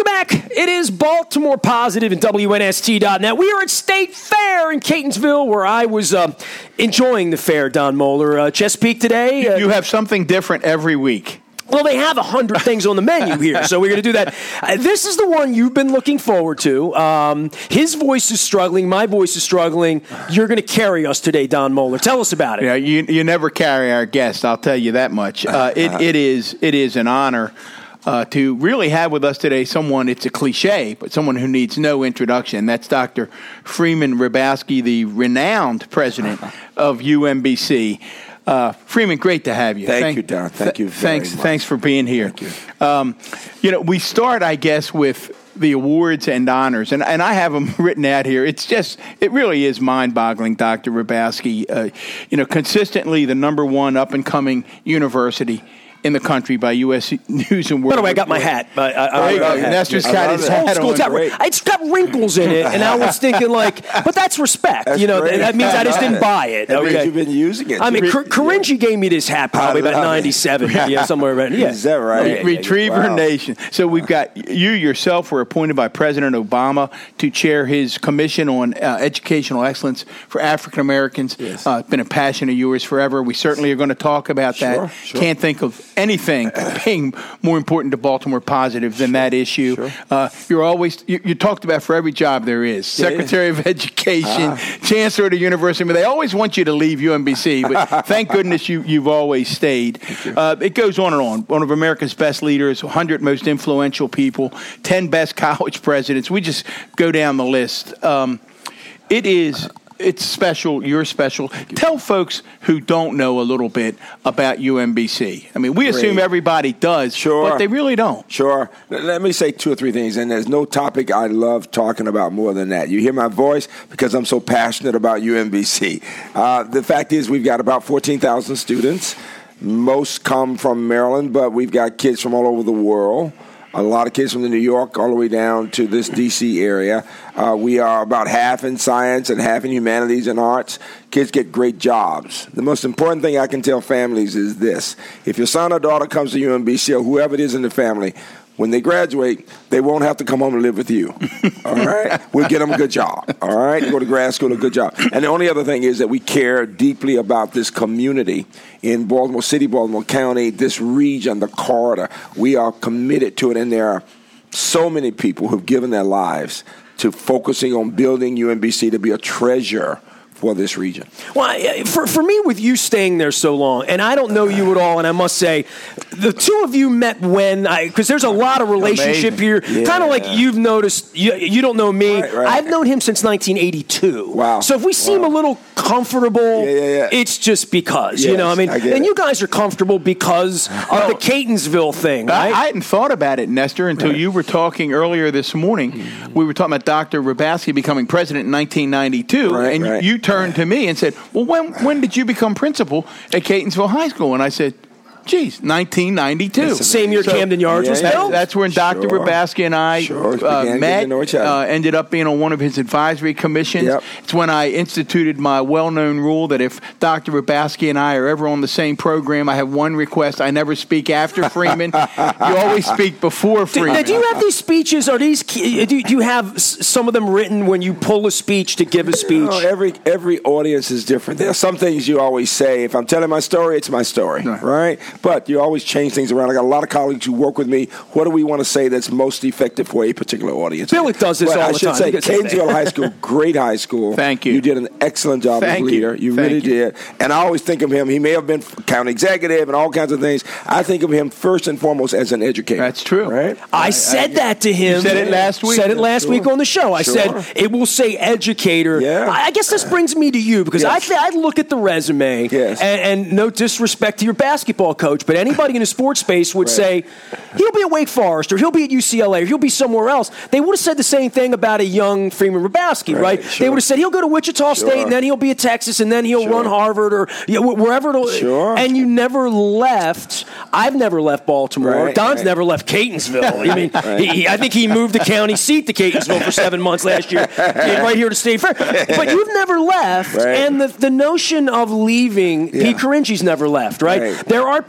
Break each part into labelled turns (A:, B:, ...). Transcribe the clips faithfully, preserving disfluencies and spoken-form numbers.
A: Welcome back. It is Baltimore Positive and W N S T dot net. We are at State Fair in Catonsville, where I was uh, enjoying the fair, Don Moeller. Uh, Chesapeake today. Uh,
B: you have something different every week.
A: Well, they have a hundred things on the menu here, so we're going to do that. Uh, this is the one you've been looking forward to. Um, his voice is struggling. My voice is struggling. You're going to carry us today, Don Moeller. Tell us about it.
B: Yeah, you you never carry our guest. I'll tell you that much. Uh, it it is it is an honor. Uh, to really have with us today someone, it's a cliche, but someone who needs no introduction. That's Doctor Freeman Hrabowski, the renowned president of U M B C. Uh, Freeman, great to have you.
C: Thank,
B: Thank
C: you, Don. Thank you very
B: Thanks,
C: much.
B: thanks for being here.
C: Thank you.
B: Um, you know, we start, I guess, with the awards and honors, and, and I have them written out here. It's just, it really is mind-boggling, Doctor Hrabowski. Uh, you know, consistently the number one up-and-coming university in the country by U S News and World.
A: By the way, I got my hat. I, I,
B: There you go.
A: I, I,
B: Nestor's
C: I
B: got
C: love
B: his
C: it.
B: hat
A: Old school.
B: on.
A: It's got,
C: Great.
A: it's got wrinkles in it, and I was thinking, like, but that's respect.
C: That's
A: you know,
C: great.
A: that means I just
C: I
A: didn't
C: love
A: buy it.
C: That means
A: Okay.
C: you've been using it.
A: I mean, Cor- Corinji gave me this hat probably
C: I
A: about
C: love it.
A: ninety-seven, yeah, somewhere around. Yeah,
C: Is that right?
B: Re- Retriever
C: Wow.
B: Nation. So we've got you yourself were appointed by President Obama to chair his Commission on uh, Educational Excellence for African Americans.
C: Yes.
B: Uh, it's been a passion of yours forever. We certainly are going to talk about
C: Sure,
B: that.
C: sure.
B: Can't think of anything being more important to Baltimore Positive than that issue.
C: Sure.
B: Uh, you're always you, you talked about for every job there is
C: Yeah.
B: Secretary of Education,
C: Ah.
B: Chancellor of the University. I mean, they always want you to leave U M B C, but thank goodness you you've always stayed. Uh, it goes on and on. One of America's best leaders, one hundred most influential people, ten best college presidents. We just go down the list. Um, it is. It's special. You're special. Tell folks who don't know a little bit about U M B C. I mean, we assume
C: Great.
B: everybody does,
C: Sure.
B: but they really don't.
C: Sure. Let let me say two or three things, and there's no topic I love talking about more than that. You hear my voice because I'm so passionate about U M B C. Uh, the fact is we've got about fourteen thousand students. Most come from Maryland, but we've got kids from all over the world. A lot of kids from the New York all the way down to this D C area. Uh, we are about half in science and half in humanities and arts. Kids get great jobs. The most important thing I can tell families is this. If your son or daughter comes to U M B C or whoever it is in the family, when they graduate, they won't have to come home and live with you. All right? We'll get them a good job. All right? Go to grad school, a good job. And the only other thing is that we care deeply about this community in Baltimore City, Baltimore County, this region, the corridor. We are committed to it, and there are so many people who've given their lives to focusing on building U M B C to be a treasure for this region.
A: Well, for for me, with you staying there so long, and I don't know you at all, and I must say, the two of you met when I because there's a lot of relationship
B: Amazing.
A: here.
C: Yeah.
A: Kind of like you've noticed. You, you don't know me.
C: Right, right.
A: I've known him since nineteen eighty-two.
C: Wow.
A: So if we seem
C: Wow.
A: a little comfortable,
C: Yeah, yeah, yeah.
A: it's just because you
C: Yes,
A: know. I mean,
C: I get
A: and
C: it.
A: you guys are comfortable because of the Catonsville thing,
B: I,
A: right?
B: I hadn't thought about it, Nestor, until you were talking earlier this morning. We were talking about Doctor Hrabowski becoming president in nineteen ninety-two,
C: Right,
B: and
C: right.
B: you turned to me and said, well, when when did you become principal at Catonsville High School? And I said, geez, nineteen ninety-two.
A: Same year
B: So-
A: Camden Yards was
C: Yeah,
B: That-
A: built.
B: that's when Doctor
C: Sure.
B: Hrabowski and I
C: Sure,
B: uh,
C: began getting
B: met,
C: to know each other.
B: uh, ended up being on one of his advisory commissions.
C: Yep.
B: It's when I instituted my well-known rule that if Doctor Hrabowski and I are ever on the same program, I have one request. I never speak after Freeman. You always speak before
A: Do,
B: Freeman.
A: now, do you have these speeches? Are these? Do, do you have s- some of them written when you pull a speech to give a speech?
C: No, every every audience is different. There are some things you always say. If I'm telling my story, it's my story,
B: Right.
C: right? But you always change things around. I got a lot of colleagues who work with me. What do we want to say that's most effective for a particular audience?
A: Billick does this
C: But
A: all
C: I
A: the
C: should
A: time.
C: say,
A: He gets that.
C: Catonsville High School, great high school.
B: Thank you.
C: You did an excellent job
B: Thank
C: as
B: you.
C: leader. You
B: Thank
C: really
B: you.
C: did. And I always think of him. He may have been county executive and all kinds of things. I think of him first and foremost as an educator.
B: That's true.
C: right?
A: I said that to him.
B: You said it last week.
A: Said it last
C: Sure.
A: week on the show. I
C: Sure.
A: said it will say educator.
C: Yeah.
A: I I guess this brings me to you because I
C: Yes.
A: th- I look at the resume
C: Yes.
A: and, and no disrespect to your basketball coach, but anybody in the sports space would
C: Right.
A: say he'll be at Wake Forest or he'll be at U C L A or he'll be somewhere else. They would have said the same thing about a young Freeman Hrabowski, right?
C: Right,
A: They
C: sure.
A: would have said he'll go to Wichita
C: Sure.
A: State and then he'll be at Texas and then he'll
C: Sure.
A: run Harvard or you know, wherever. It'll,
C: Sure.
A: And you never left. I've never left Baltimore.
C: Right,
A: Don's
C: right.
A: never left Catonsville. I mean,
C: Right.
A: he, I think he moved the county seat to Catonsville for seven months last year, came right here to State Fair. But you've never left,
C: Right.
A: and the, the notion of leaving,
C: Yeah.
A: Pete Coringi's never left, right?
C: Right.
A: There are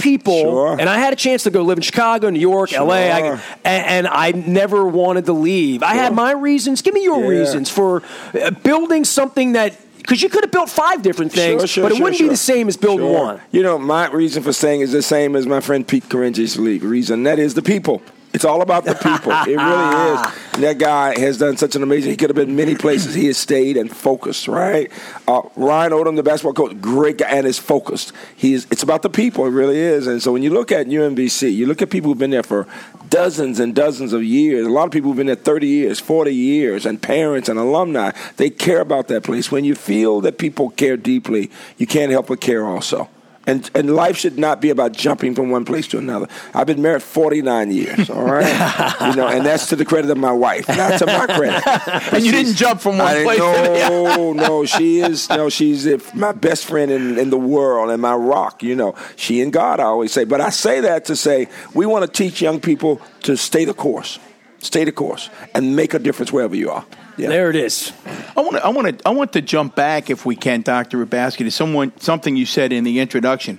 A: people,
C: Sure.
A: and I had a chance to go live in Chicago, New York,
C: Sure.
A: L A, I, and, and I never wanted to leave. I had my reasons. Give me your
C: Yeah.
A: reasons for uh, building something that, because you could have built five different things,
C: Sure, sure,
A: but it
C: sure,
A: wouldn't
C: sure.
A: be the same as building
C: Sure.
A: one.
C: You know, my reason for saying is the same as my friend Pete Caringi's reason. That is the people. It's all about the people. It really is. And that guy has done such an amazing. He could have been many places. He has stayed and focused. Right. Uh, Ryan Odom, the basketball coach, great guy and is focused. He is. It's about the people. It really is. And so when you look at U M B C, you look at people who've been there for dozens and dozens of years. A lot of people who've been there thirty years, forty years, and parents and alumni. They care about that place. When you feel that people care deeply, you can't help but care also. And and life should not be about jumping from one place to another. I've been married forty-nine years, all right? You know, and that's to the credit of my wife, not to my credit.
B: And you didn't jump from one
C: I
B: place to the other.
C: No, no, she is, no, she's my best friend in, in the world and my rock, you know. She and God, I always say. But I say that to say we want to teach young people to stay the course, stay the course, and make a difference wherever you are. Yeah.
A: There it is.
B: I want to. I want to. I want to jump back, if we can, Doctor Rabasky, to someone something you said in the introduction.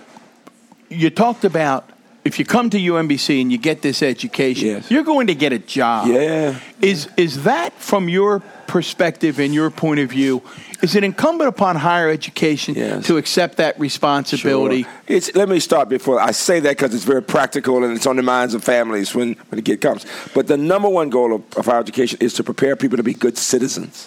B: You talked about if you come to U M B C and you get this education,
C: Yes.
B: you're going to get a job.
C: Yeah.
B: Is is that from your perspective and your point of view? Is it incumbent upon higher education
C: Yes.
B: to accept that responsibility?
C: Sure. It's, let me start before I say that because it's very practical and it's on the minds of families when, when the kid comes. But the number one goal of, of higher education is to prepare people to be good citizens,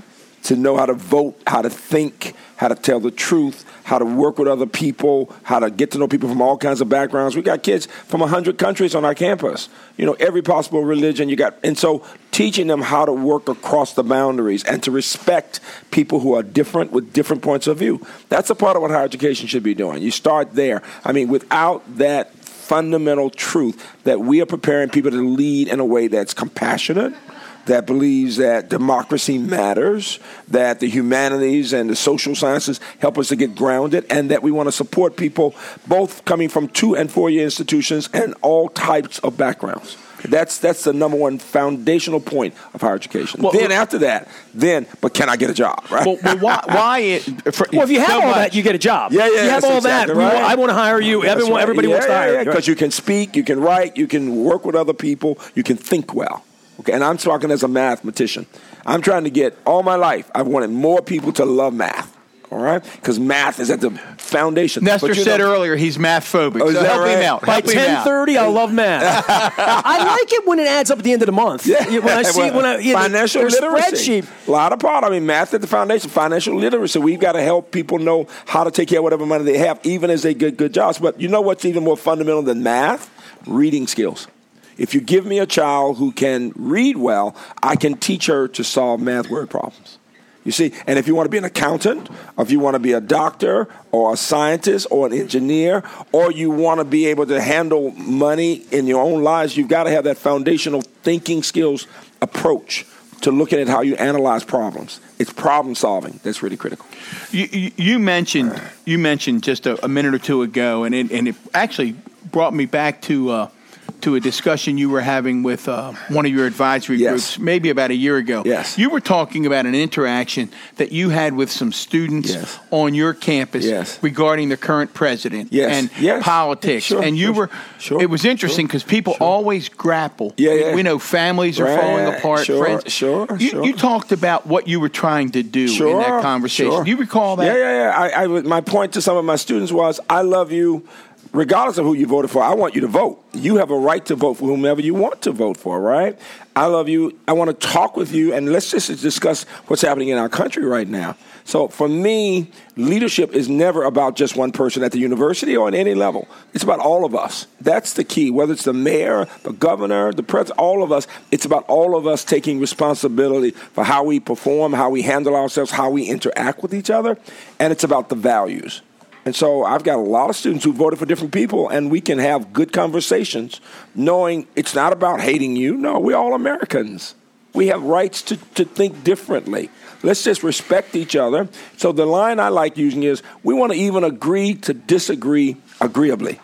C: to know how to vote, how to think, how to tell the truth, how to work with other people, how to get to know people from all kinds of backgrounds. We got kids from one hundred countries on our campus, you know, every possible religion you got. And so teaching them how to work across the boundaries and to respect people who are different with different points of view. That's a part of what higher education should be doing. You start there. I mean, without that fundamental truth that we are preparing people to lead in a way that's compassionate, that believes that democracy matters, that the humanities and the social sciences help us to get grounded, and that we want to support people both coming from two- and four-year institutions and all types of backgrounds. That's that's the number one foundational point of higher education.
B: Well,
C: then after that, then, but can I get a job, right?
B: Well, well why? why it, for,
A: Well, if you have
B: so
A: all
B: much-
A: that, you get a job.
C: Yeah, yeah,
A: You have
C: that's
A: all
C: exactly
A: that. we
C: right.
A: want- I want to hire you.
C: That's
A: Everyone,
C: right.
A: Everybody
C: yeah,
A: wants to
C: yeah,
A: hire
C: yeah,
A: you.
C: because you can speak, you can write, you can work with other people, you can think well. Okay, and I'm talking as a mathematician. I'm trying to get, all my life, I've wanted more people to love math, all right? Because math is at the foundation.
B: Nestor
C: But you
B: said
C: know-
B: earlier he's math phobic.
C: Oh, is
B: so
C: that
B: help him
C: right?
B: out.
A: By
B: Help him out.
A: ten thirty, I love math. I like it when it adds up at the end of the month.
C: Yeah.
A: When I see when I yeah,
C: financial
A: their
C: literacy.
A: spreadsheet.
C: A lot of part. I mean, math at the foundation. Financial literacy. We've got to help people know how to take care of whatever money they have, even as they get good jobs. But you know what's even more fundamental than math? Reading skills. If you give me a child who can read well, I can teach her to solve math word problems. You see, and if you want to be an accountant, or if you want to be a doctor or a scientist or an engineer, or you want to be able to handle money in your own lives, you've got to have that foundational thinking skills approach to looking at how you analyze problems. It's problem solving that's really critical.
B: You, you, you mentioned you mentioned just a, a minute or two ago, and it, and it actually brought me back to uh, to a discussion you were having with uh, one of your advisory
C: Yes.
B: groups, maybe about a year ago.
C: Yes.
B: You were talking about an interaction that you had with some students
C: Yes.
B: on your campus
C: Yes.
B: regarding the current president
C: Yes.
B: and
C: Yes.
B: politics.
C: Sure.
B: And you
C: Sure.
B: were.
C: Sure.
B: It was interesting
C: Sure.
B: because people
C: Sure.
B: always grapple.
C: Yeah,
B: we,
C: yeah.
B: we know families are
C: Right.
B: falling apart.
C: Sure.
B: Friends.
C: Sure.
B: You,
C: Sure.
B: you talked about what you were trying to do in that conversation.
C: Sure.
B: Do you recall that?
C: Yeah, yeah, yeah. I, I, my point to some of my students was, I love you regardless of who you voted for. I want you to vote. You have a right to vote for whomever you want to vote for, right? I love you. I want to talk with you, and let's just discuss what's happening in our country right now. So for me, leadership is never about just one person at the university or at any level. It's about all of us. That's the key, whether it's the mayor, the governor, the president, all of us. It's about all of us taking responsibility for how we perform, how we handle ourselves, how we interact with each other, and it's about the values. And so I've got a lot of students who voted for different people, and we can have good conversations knowing it's not about hating you. No, we're all Americans. We have rights to, to think differently. Let's just respect each other. So the line I like using is, we want to even agree to disagree agreeably.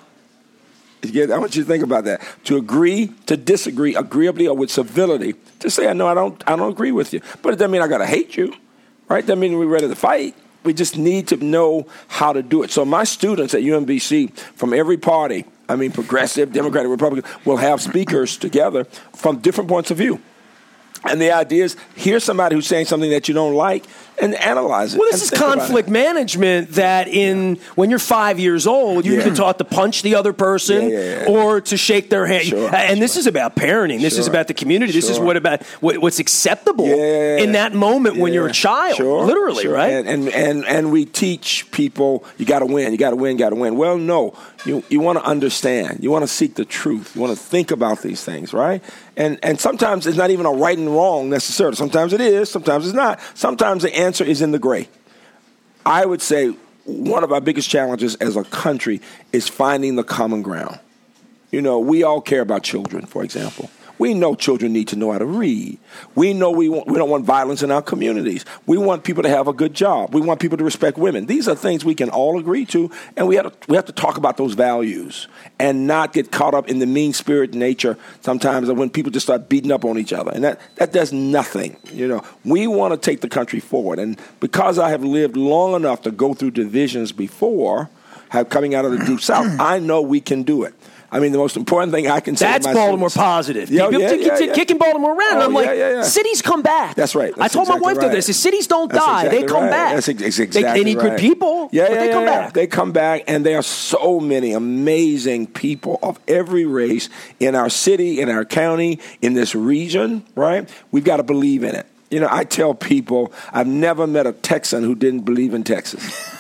C: I want you to think about that. To agree to disagree agreeably or with civility. To say, no, I don't, I don't agree with you. But it doesn't mean I got to hate you, right? Doesn't mean we're ready to fight. we just need to know how to do it. So my students at U M B C from every party, I mean, progressive, Democratic, Republican, will have speakers together from different points of view. And the idea is, here's somebody who's saying something that you don't like, and analyze it.
A: Well, this is conflict management that in when you're five years old, you're
C: Yeah.
A: either taught to punch the other person
C: Yeah, yeah, yeah.
A: or to shake their hand.
C: Sure,
A: and
C: sure.
A: this is about parenting. This is
C: Sure.
A: about the community. This is
C: Sure.
A: what about what, what's acceptable
C: Yeah.
A: in that moment when
C: Yeah.
A: you're a child,
C: Sure,
A: literally,
C: sure.
A: right?
C: And, and and and we teach people, you got to win, you got to win, got to win. Well, no, you you want to understand, you want to seek the truth, you want to think about these things, right? And and sometimes it's not even a right and wrong necessarily. Sometimes it is, sometimes it's not. Sometimes the answer is in the gray. I would say one of our biggest challenges as a country is finding the common ground. You know, we all care about children, for example. We know children need to know how to read. We know we want, we don't want violence in our communities. We want people to have a good job. We want people to respect women. These are things we can all agree to, and we have to, we have to talk about those values and not get caught up in the mean-spirited nature sometimes of when people just start beating up on each other. And that, that does nothing. You know, we want to take the country forward. And because I have lived long enough to go through divisions before, have coming out of the Deep South, I know we can do it. I mean, the most important thing I can say
A: That's
C: to my
A: Baltimore
C: students,
A: positive.
C: Yeah,
A: People
C: yeah,
A: keep
C: yeah, yeah.
A: kicking Baltimore around.
C: Oh,
A: and I'm like,
C: yeah, yeah, yeah.
A: cities come back.
C: That's right. That's
A: I told
C: exactly
A: my wife
C: right.
A: this. The cities don't
C: That's
A: die.
C: exactly
A: they come
C: right.
A: back.
C: That's ex-
A: they,
C: exactly
A: they need
C: right.
A: good people,
C: yeah,
A: but
C: yeah,
A: they
C: yeah,
A: come
C: yeah.
A: back.
C: They come back, and there are so many amazing people of every race in our city, in our county, in this region, right? We've got to believe in it. You know, I tell people I've never met a Texan who didn't believe in Texas.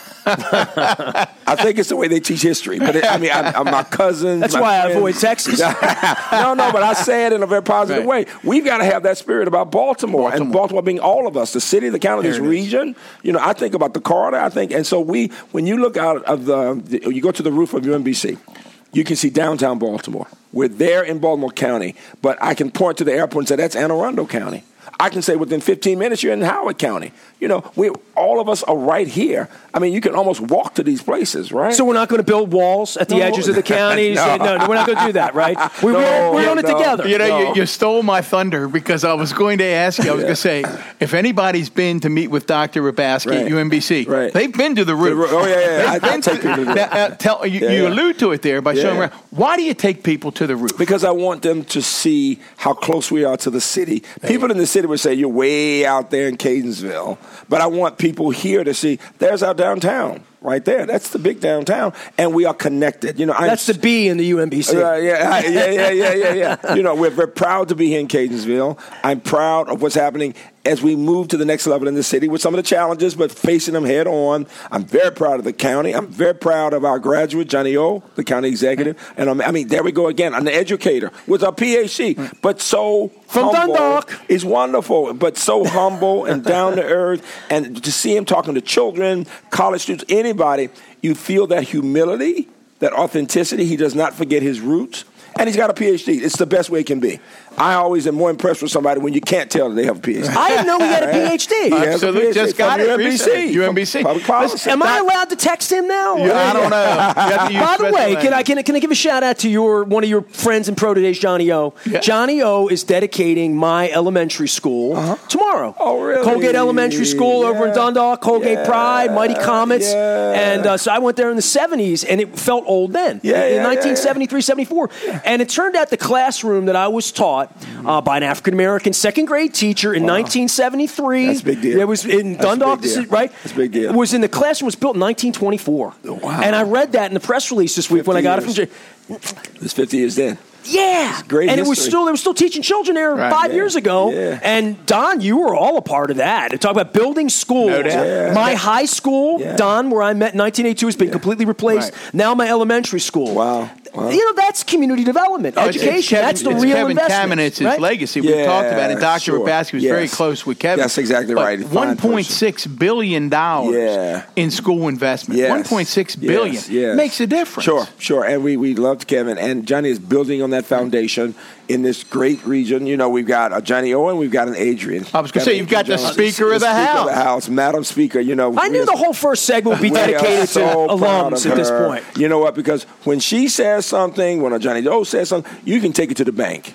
C: I think it's the way they teach history. But it, I mean, I, I, my cousins.
A: That's
C: my
A: why
C: friends,
A: I avoid Texas.
C: no, no, but I say it in a very positive
B: Right.
C: way. We've got to have that spirit about Baltimore,
B: Baltimore.
C: and Baltimore being all of us, the city, the county, this
B: There it is.
C: region. You know, I think about the corridor. I think, and so we, when you look out of the, the you go to the roof of U M B C. You can see downtown Baltimore. We're there in Baltimore County, but I can point to the airport and say that's Anne Arundel County. I can say within fifteen minutes you're in Howard County. You know, we all of us are right here. I mean, you can almost walk to these places, right?
A: So we're not going to build walls at the
C: No.
A: edges of the counties.
C: No.
A: no. no, we're not going to do that, right? We,
C: No,
A: we're we're on it
C: no.
A: together.
B: You know,
C: No.
B: you, you stole my thunder because I was going to ask you, I was going to say, if anybody's been to meet with Doctor Rabaski
C: Right.
B: at U M B C,
C: Right.
B: they've been to the roof.
C: Oh, yeah, yeah.
B: They've
C: I- I
B: been
C: take people to the
B: Now,
C: roof.
B: uh, tell, you,
C: Yeah,
B: you
C: yeah.
B: allude to it there by
C: Yeah,
B: showing
C: yeah.
B: around. Why do you take people to the roof?
C: Because I want them to see how close we are to the city. People in the city would say, you're way out there in Catonsville. But I want people here to see, there's our downtown right there. That's the big downtown. And we are connected. You know, I'm
A: That's the B in the U M B C.
C: Uh, yeah, I- yeah, yeah, yeah, yeah, yeah. You know, we're very proud to be here in Catonsville. I'm proud of what's happening as we move to the next level in the city with some of the challenges, but facing them head on. I'm very proud of the county. I'm very proud of our graduate, Johnny O, the county executive. And I'm, I mean, there we go again, an educator with a P H D, but so
A: From
C: humble.
A: Dundalk.
C: He's wonderful, but so humble and down to earth. And to see him talking to children, college students, anybody, you feel that humility, that authenticity. He does not forget his roots. And he's got a P H D. It's the best way it can be. I always am more impressed with somebody when you can't tell that they have a P H D.
A: I didn't know he had a P H D.
C: He has a
B: Absolutely.
C: P H D
B: Just got
C: from
B: it
C: U M B C.
B: recently. U M B C.
C: From Public policy.
A: Am I allowed to text him now?
B: Yeah, I don't know. You have to use
A: By the
B: special
A: way, can I,
B: language.
A: can, I, can I give a shout out to your one of your friends and proteges, Johnny O?
B: Yeah.
A: Johnny O is dedicating my elementary school tomorrow.
C: Oh, really?
A: Colgate Elementary School over in
C: Yeah.
A: Dundalk, Colgate
C: Yeah.
A: Pride, Mighty Comets.
C: Yeah.
A: And uh, so I went there in the seventies, and it felt old then,
C: Yeah,
A: in
C: yeah,
A: nineteen seventy-three, seventy-four. And it turned out the classroom that I was taught uh, by an African-American second grade teacher in nineteen seventy-three.
C: That's a big deal.
A: It was in
C: That's a
A: Dundalk,
C: big deal.
A: right?
C: That's a big deal.
A: It was in the classroom was built in nineteen twenty-four.
C: Wow.
A: And I read that in the press release this week when I got it from
C: years.
A: Jay.
C: It's fifty years then.
A: Yeah,
C: great
A: and it was
C: history.
A: still they were still teaching children there
B: Right.
A: five
C: Yeah.
A: years ago.
C: Yeah.
A: And Don, you were all a part of that. Talk about building schools.
B: No doubt.
C: Yeah.
A: My high school,
C: Yeah.
A: Don, where I met in nineteen eighty-two, has been completely replaced.
B: Right.
A: Now my elementary school.
C: Wow. Wow.
A: You know, that's community development,
B: Oh, it's-
A: education.
B: it's Kevin,
A: that's the
B: it's
A: real
B: Kevin
A: investment.
B: Kamenitz's
A: right?
B: legacy. We
C: Yeah,
B: talked about it. Doctor
C: sure.
B: Rabaski was
C: Yes.
B: very close with Kevin.
C: That's exactly
B: But
C: right. Fine
B: one point six billion dollars
C: Yeah.
B: in school investment.
C: Yes.
B: one point six billion
C: Yes, yes.
B: makes a difference.
C: Sure, sure. And we, we loved Kevin. And Johnny is building on that foundation in this great region. You know, we've got a Johnny Owen, we've got an Adrian.
B: I was gonna say, you've got the
C: Johnson.
B: Speaker of the
C: Speaker
B: House.
C: of the House, Madam Speaker. You know,
A: I knew
C: we are-
A: the whole first segment would be
C: we are
A: dedicated
C: so
A: to
C: proud
A: alums
C: of
A: at this
C: her.
A: point.
C: You know what? Because when she says something, when a Johnny O says something, you can take it to the bank.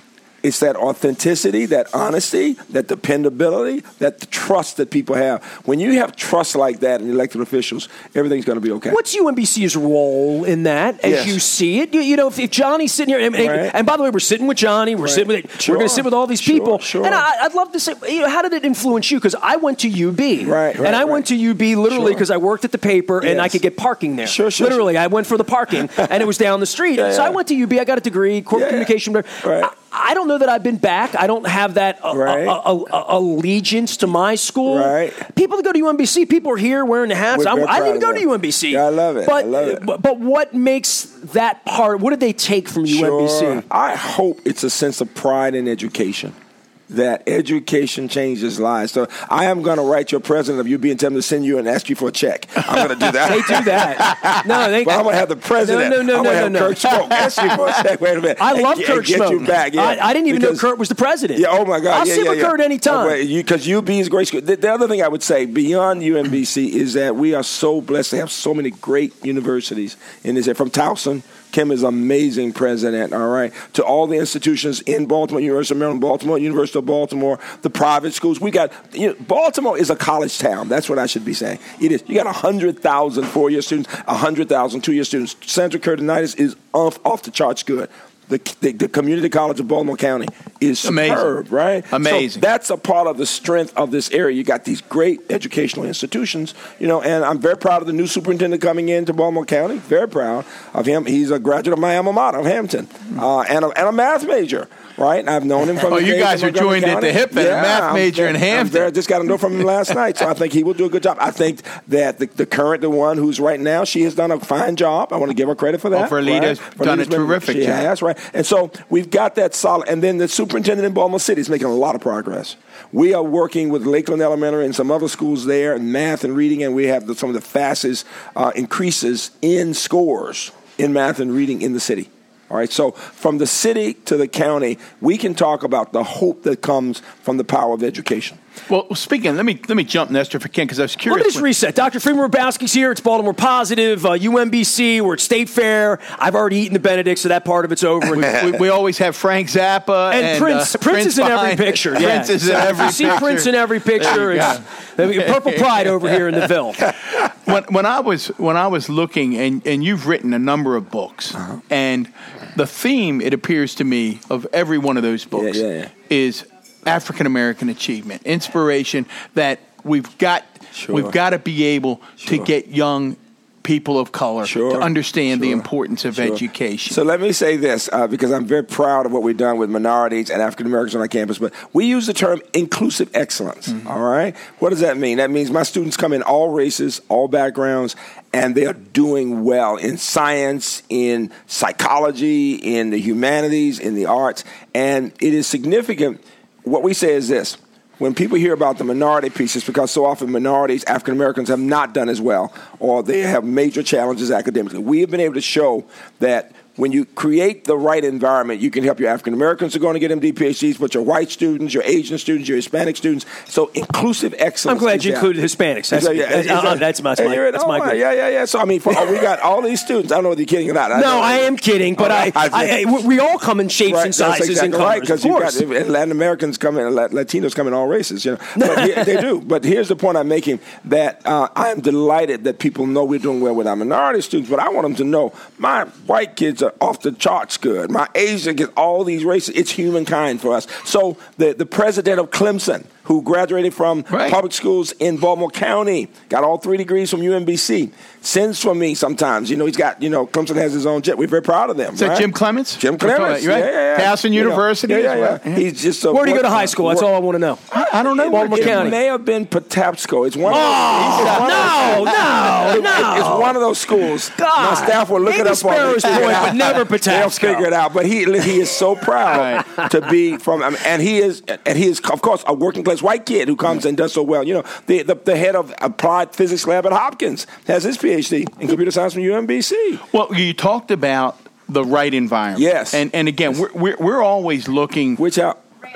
C: It's that authenticity, that honesty, that dependability, that the trust that people have. When you have trust like that in elected officials, everything's going to be okay.
A: What's U M B C's role in that as
C: Yes.
A: you see it? You, you know, if, if Johnny's sitting here, and,
C: Right.
A: and by the way, we're sitting with Johnny, we're
C: Right.
A: sitting with,
C: Sure.
A: we're going to sit with all these
C: Sure,
A: people.
C: sure.
A: And I, I'd love to say, you know, how did it influence you? Because I went to U B.
C: Right, right,
A: and I
C: right.
A: went to U B literally
C: Sure.
A: because I worked at the paper and
C: Yes.
A: I could get parking there.
C: Sure, sure,
A: Literally, I went for the parking and it was down the street.
C: Yeah,
A: so
C: yeah.
A: I went to U B, I got a degree, corporate
C: Yeah, yeah.
A: communication.
C: Right.
A: I, I don't know that I've been back. I don't have that uh,
C: Right.
A: uh, uh, uh, allegiance to my school.
C: Right.
A: People that go to U M B C, people are here wearing the hats.
C: We're
A: I'm,
C: very
A: I didn't even
C: proud
A: go
C: of
A: to
C: them.
A: U M B C.
C: Yeah, I love it.
A: But,
C: I love it.
A: but but what makes that part? What did they take from U M B C?
C: Sure. I hope it's a sense of pride in education. That education changes lives. So I am going to write your president of U B and tell him to send you and ask you for a check. I'm going to do that.
A: They do that. No, they.
C: But I'm going to have the president.
A: No, no, no,
C: I'm
A: no,
C: going to
A: no,
C: have
A: no.
C: Kurt Smoke ask you for a check. Wait a minute.
A: I
C: And
A: love
C: get-
A: Kurt
C: and get
A: Smoke.
C: you back. Yeah.
A: I, I didn't even
C: Because-
A: know Kurt was the president.
C: Yeah, oh my God.
A: I'll
C: yeah,
A: sit
C: yeah,
A: with
C: yeah.
A: Kurt anytime.
C: Because U B is a great school. The, the other thing I would say beyond U M B C is that we are so blessed to have so many great universities in this area. From Towson, Kim is an amazing president, all right, to all the institutions in Baltimore, University of Maryland, Baltimore, University of Baltimore, the private schools. We got, you know, Baltimore is a college town. That's what I should be saying. It is. You got one hundred thousand four-year students, one hundred thousand two-year students. Sandra Curtinitis is off, off the charts good. The, the, the Community College of Baltimore County is superb,
B: Amazing.
C: right?
B: Amazing.
C: So that's a part of the strength of this area. You got these great educational institutions, you know, and I'm very proud of the new superintendent coming into Baltimore County. Very proud of him. He's a graduate of my alma mater, of Hampton, uh, and, a, and a math major. Right, I've known him from.
B: Oh,
C: his
B: you
C: days
B: guys
C: in
B: are
C: Montgomery
B: joined at
C: County.
B: the hip and a math
C: I'm
B: major
C: very-
B: in
C: I'm
B: Hampton.
C: very- just got to know from him last night, so I think he will do a good job. I think that the, the current, the one who's right now, she has done a fine job. I want to give her credit for that.
B: Oh, Verlita's
C: right?
B: done
C: Verlita's
B: a
C: been-
B: terrific
C: she
B: job.
C: has, right. And so we've got that solid. And then the superintendent in Baltimore City is making a lot of progress. We are working with Lakeland Elementary and some other schools there in math and reading, and we have the, some of the fastest uh, increases in scores in math and reading in the city. All right, so from the city to the county, we can talk about the hope that comes from the power of education.
B: Well, speaking, let me let me jump, Nestor, if I can, because I was curious.
A: Let me just reset. Doctor Freeman Rabowski's here. It's Baltimore Positive, uh, U M B C. We're at State Fair. I've already eaten the Benedict, so that part of it's over.
B: we, we always have Frank Zappa
A: And,
B: and,
A: Prince,
B: uh,
A: Prince is in every
B: behind-
A: picture.
B: Prince
A: yeah.
B: is in
A: So if
B: every
A: you see
B: picture.
A: Prince in every picture.
B: There you
A: It's Purple Pride over here in the Ville.
B: when, when I was when I was looking, and, and you've written a number of books,
C: Uh-huh.
B: and the theme, it appears to me, of every one of those books
C: Yeah, yeah, yeah.
B: is African American achievement, inspiration that we've got.
C: Sure.
B: We've got to be able to
C: Sure.
B: get young people of color
C: Sure.
B: to understand the
C: Sure.
B: importance of
C: Sure.
B: education.
C: So let me say this, uh, because I'm very proud of what we've done with minorities and African Americans on our campus, but we use the term inclusive excellence,
B: Mm-hmm.
C: all right? What does that mean? That means my students come in all races, all backgrounds, and they are doing well in science, in psychology, in the humanities, in the arts, and it is significant. What we say is this. When people hear about the minority piece, it's because so often minorities, African Americans, have not done as well, or they have major challenges academically. We have been able to show that when you create the right environment, you can help your African Americans who are going to get M D, P H Ds, but your white students, your Asian students, your Hispanic students. So inclusive excellence.
A: I'm glad
C: is
A: you
C: that.
A: included Hispanics. That's,
C: Is that- yeah,
A: that's,
C: is that-
A: uh, that's my, that's
C: Hey,
A: my,
C: you're-
A: that's
C: oh,
A: my
C: my-
A: group.
C: Yeah, yeah, yeah. So, I mean, for, oh, we got all these students. I don't know whether you're kidding or not. I
A: No,
C: know-
A: I am kidding, but
C: Oh,
A: I,
C: I-
A: I, I, we all come in shapes
C: Right,
A: and
C: that's
A: sizes
C: exactly
A: and colors,
C: right, because
A: of
C: you
A: course.
C: got and Latin Americans come in, Lat- Latinos come in all races, you know. But here, they do. But here's the point I'm making: that uh, I am delighted that people know we're doing well with our minority students. But I want them to know my white kids are off the charts good. My Asian kids, all these races. It's humankind for us. So the the president of Clemson, who graduated from
B: Right.
C: public schools in Baltimore County, got all three degrees from U M B C, sends for me sometimes. You know, he's got, you know, Clemson has his own jet. We're very proud of them.
B: Is that
C: right?
B: Jim Clements?
C: Jim
B: We're talking
C: Clements.
B: about- you're right.
C: Yeah, yeah, yeah.
B: Towson
C: You know,
B: University
C: Yeah,
B: as
C: yeah,
B: well.
C: yeah. He's just a
A: Where do you go to
C: work-
A: high school? That's
C: work-
A: all I want to know.
B: I, I don't know.
A: Baltimore
C: It
A: County.
C: may have been Patapsco. It's one of
A: Oh,
C: those. it's one of
A: no,
C: those-
A: no,
C: It-
A: no.
C: It's one of those schools.
A: God.
C: My staff will look
A: Maybe
C: it up
A: Sparrow's
C: on me.
A: Point, but never
C: They'll
A: Patapsco.
C: figure it out. But he he is so proud to be from, um, and he is, and he is of course a working class white kid who comes and does so well. You know, the the, the head of applied physics lab at Hopkins has his P H D in computer science from U M B C.
B: Well, you talked about the right environment.
C: Yes.
B: And and again, we're we're, we're always looking.
C: Which out.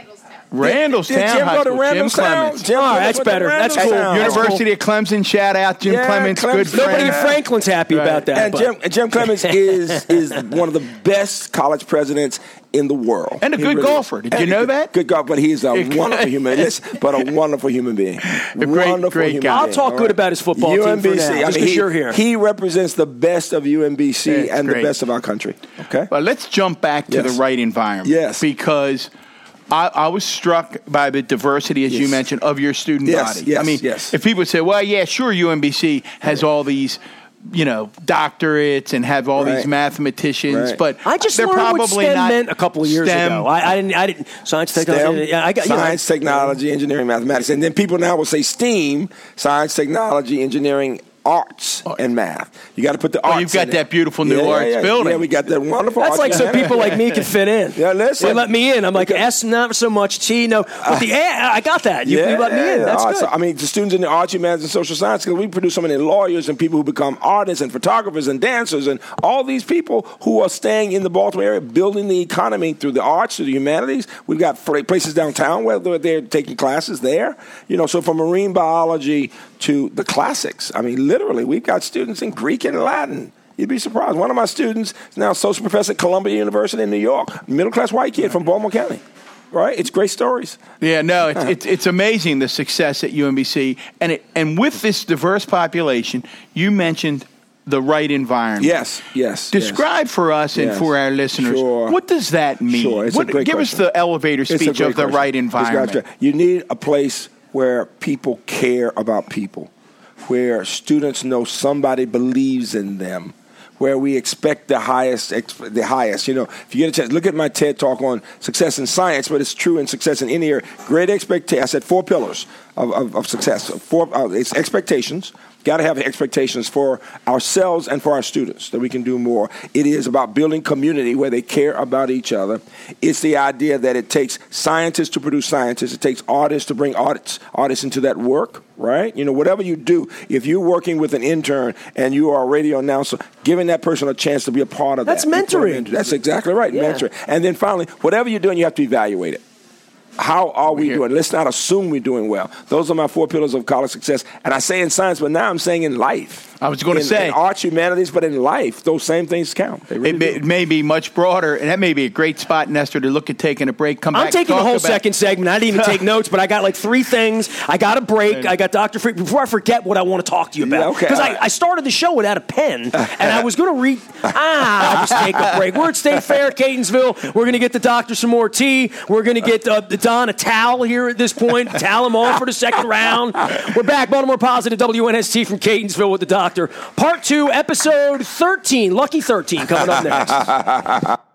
B: Randallstown
C: Did Jim
B: High
C: go to
B: School, Jim
C: Randallstown?
B: Clements.
C: Jim
A: All right,
C: Clements
A: that's
C: went to
A: better. That's
C: Randallstown.
A: cool.
C: That's
B: University of Clemson, shout out Jim
C: Yeah,
B: Clements,
C: Clemson.
B: good friend.
A: Nobody in Franklin's happy
B: Right.
A: about that.
C: And
A: but-
C: Jim, and Jim Clements is is one of the best college presidents in the world.
B: And a
C: He
B: good
C: really
B: golfer.
C: is.
B: Did you
C: And
B: know
C: a good-
B: that?
C: Good golfer, but he's a wonderful human. Listen, but a wonderful human being.
B: A great-
C: wonderful
B: great
C: human
B: guy.
A: I'll
C: being,
A: talk
C: all
A: good about his football team for
C: U M B C.
A: now,
C: I
A: just
C: mean,
A: 'cause
C: he,
A: you're here.
C: he represents the best of U M B C
B: It's
C: and
B: great.
C: the best of our country. Okay.
B: Well, let's jump back to
C: Yes.
B: the right environment.
C: Yes.
B: Because I, I was struck by the diversity, as you
C: Yes.
B: mentioned, of your student
C: Yes,
B: body.
C: yes,
B: I mean,
C: yes.
B: if people say, well, yeah, sure, U M B C has all these, you know, doctorates and have all
C: Right.
B: these mathematicians,
C: Right.
B: but
A: I just
B: they're
A: learned
B: probably
A: what STEM
B: not
A: meant a couple of years
B: STEM.
A: ago. I, I didn't. I didn't. Science, technology.
C: STEM,
A: Yeah, I got you know,
C: science, technology, engineering, mathematics, and then people now will say STEAM: science, technology, engineering, arts, and math. You got to put the arts.
B: Well, you've got
C: in
B: that
C: it.
B: beautiful new
C: Yeah, yeah,
B: arts
C: yeah.
B: building.
C: Yeah, we got that wonderful.
A: That's
C: arts
A: like so
C: building.
A: people like me can fit in.
C: Yeah, listen.
A: They let me in. I'm like S, not so much T. No, but the A, I got that. You, you let me in. That's
C: arts.
A: good.
C: I mean, the students in the arts, humanities, and social science, because we produce so many lawyers and people who become artists and photographers and dancers and all these people who are staying in the Baltimore area, building the economy through the arts, through the humanities. We've got places downtown where they're, they're taking classes there. You know, so from marine biology to the classics. I mean, literally, we've got students in Greek and Latin. You'd be surprised. One of my students is now associate professor at Columbia University in New York, middle-class white kid from Baltimore County. Right? It's great stories.
B: Yeah, no, it's, it's it's amazing the success at U M B C, and it, and with this diverse population, you mentioned the right environment.
C: Yes, yes.
B: Describe
C: yes.
B: for us and
C: Yes.
B: for our listeners,
C: Sure.
B: what does that mean?
C: Sure, it's a
B: What-
C: great
B: give
C: question.
B: us the elevator
C: It's a
B: speech
C: great
B: of the
C: question.
B: right environment.
C: It's got- You need a place where people care about people, where students know somebody believes in them, where we expect the highest, the highest. You know, if you get a chance, look at my TED Talk on success in science, but it's true in success in any area. Great expectation. I said four pillars of, of, of success. Four. Uh, it's expectations. Got to have expectations for ourselves and for our students that we can do more. It is about building community where they care about each other. It's the idea that it takes scientists to produce scientists. It takes artists to bring artists, artists into that work, right? You know, whatever you do, if you're working with an intern and you are a radio announcer, giving that person a chance to be a part of
A: That's
C: that.
A: mentoring.
C: That's exactly right,
A: Yeah.
C: mentoring. And then finally, whatever you're doing, you have to evaluate it. How are we
B: Here.
C: doing? Let's not assume we're doing well. Those are my four pillars of college success. And I say in science, but now I'm saying in life.
B: I was going to
C: In-
B: say.
C: in arts, humanities, but in life, those same things count. They really
B: It may,
C: do.
B: it may be much broader, and that may be a great spot, Nestor, to look at taking a break. Come back.
A: I'm taking the
B: talk
A: whole
B: about-
A: second segment. I didn't even take notes, but I got like three things. I got a break. I got Doctor Freak. Before I forget what I want to talk to you
C: Yeah,
A: about.
C: okay,
A: Because
C: all
A: I,
C: right.
A: I started the show without a pen, and I was going to read. Ah, I'll just take a break. We're at State Fair, Catonsville. We're going to get the doctor some more tea. We're going to get uh, the Don a towel here at this point. Towel him on for the second round. We're back. Baltimore Positive, W N S T from Catonsville with the doctor. Part two, episode thirteen. Lucky thirteen coming up next.